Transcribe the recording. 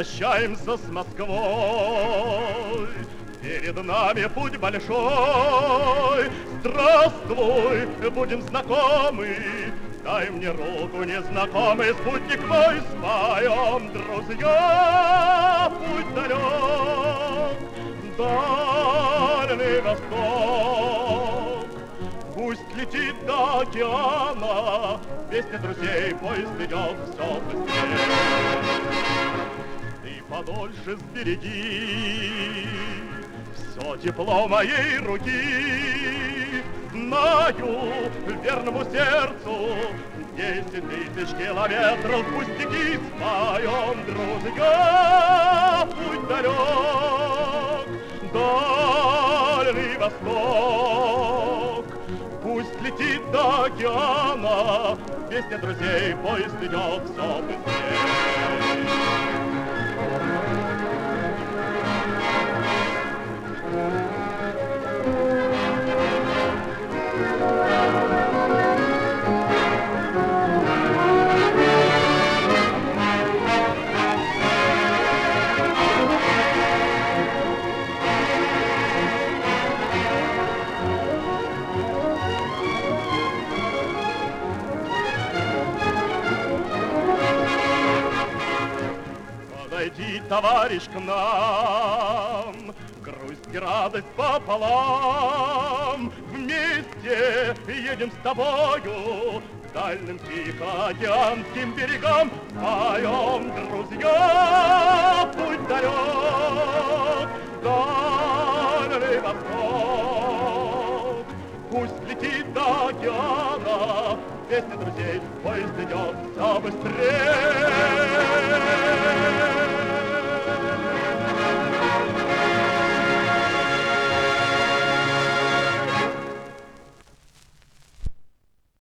прощаемся с Москвой. Перед нами путь большой. Здравствуй, будем знакомы. Дай мне руку, незнакомый спутник мой. Споем, друзья, путь далек, дальний восток. Пусть летит до океана, песня друзей, поезд идет все быстрее. Ты подольше сбереги все тепло моей руки. Знаю, верному сердцу 10 000 километров пустяки. Споем, друзья, путь далек, дальний восток. Пусть летит до океана, песня друзей, поезд идет все быстрее. Подойди, товарищ, к нам, грусть и радость пополам. Вместе едем с тобою к дальним тихоокеанским берегам. Поем, друзья, путь далек, дальний восток. Пусть летит до океана, песня друзей, поезд идет все быстрее.